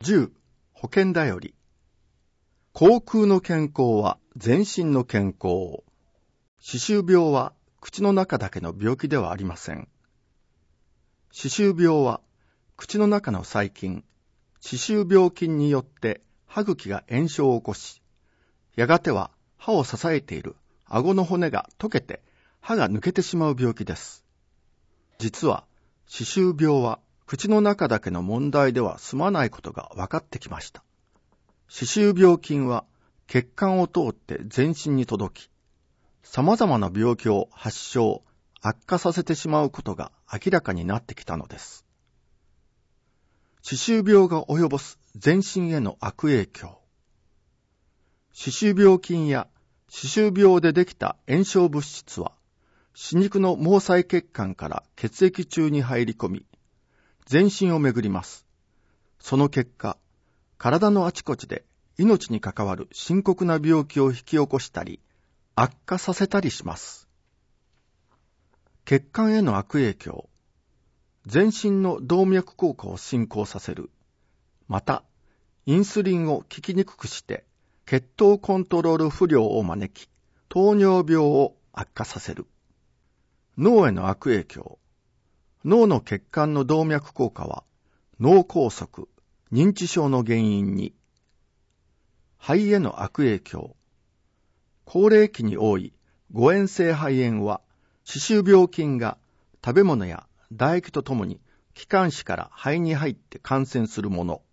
10、保険だより。口腔の健康は全身の健康。歯周病は口の中だけの病気ではありません。歯周病は口の中の細菌、歯周病菌によって歯茎が炎症を起こし、やがては歯を支えている顎の骨が溶けて歯が抜けてしまう病気です。実は歯周病は口の中だけの問題では済まないことが分かってきました。歯周病菌は血管を通って全身に届き、様々な病気を発症、悪化させてしまうことが明らかになってきたのです。歯周病が及ぼす全身への悪影響。歯周病菌や歯周病でできた炎症物質は、歯肉の毛細血管から血液中に入り込み、全身を巡ります。その結果、体のあちこちで命に関わる深刻な病気を引き起こしたり、悪化させたりします。血管への悪影響。全身の動脈硬化を進行させる。また、インスリンを効きにくくして、血糖コントロール不良を招き、糖尿病を悪化させる。脳への悪影響。脳の血管の動脈硬化は、脳梗塞、認知症の原因に。肺への悪影響。高齢期に多い誤嚥性肺炎は、歯周病菌が食べ物や唾液とともに気管支から肺に入って感染するもの。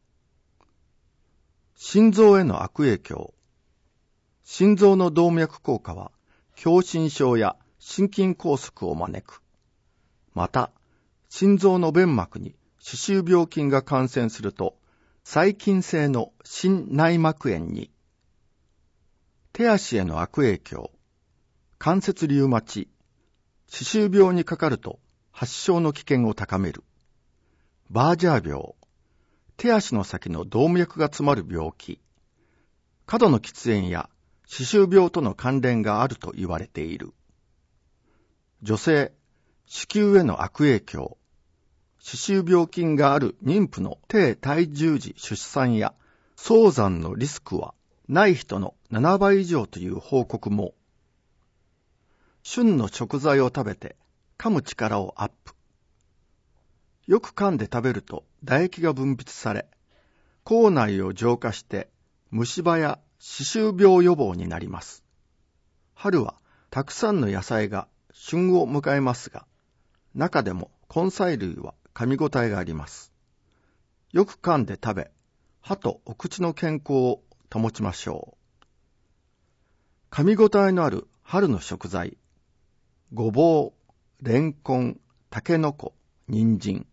心臓への悪影響。心臓の動脈硬化は、狭心症や心筋梗塞を招く。また、心臓の弁膜に歯周病菌が感染すると、細菌性の心内膜炎に。手足への悪影響。関節リウマチ。歯周病にかかると発症の危険を高める。バージャー病。手足の先の動脈が詰まる病気。過度の喫煙や歯周病との関連があると言われている。女性、子宮への悪影響。歯周病菌がある妊婦の低体重時出産や早産のリスクはない人の7倍以上という報告も。旬の食材を食べて噛む力をアップ。よく噛んで食べると唾液が分泌され、口内を浄化して虫歯や歯周病予防になります。春はたくさんの野菜が旬を迎えますが、中でも根菜類は噛み応えがあります。よく噛んで食べ、歯とお口の健康を保ちましょう。噛み応えのある春の食材。ごぼう、レンコン、タケノコ、人参。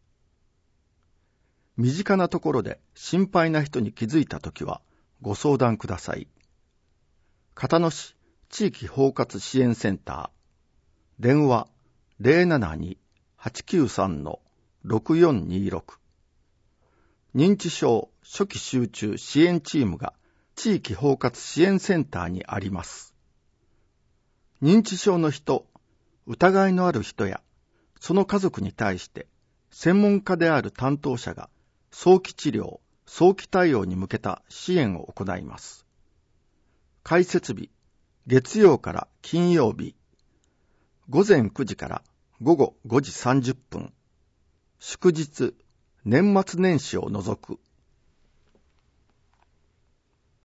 身近なところで心配な人に気づいたときはご相談ください。片野市地域包括支援センター。電話 072-893-6426。認知症初期集中支援チームが地域包括支援センターにあります。認知症の人、疑いのある人やその家族に対して専門家である担当者が早期治療、早期対応に向けた支援を行います。開設日、月曜から金曜日、午前9時から午後5時30分、祝日、年末年始を除く。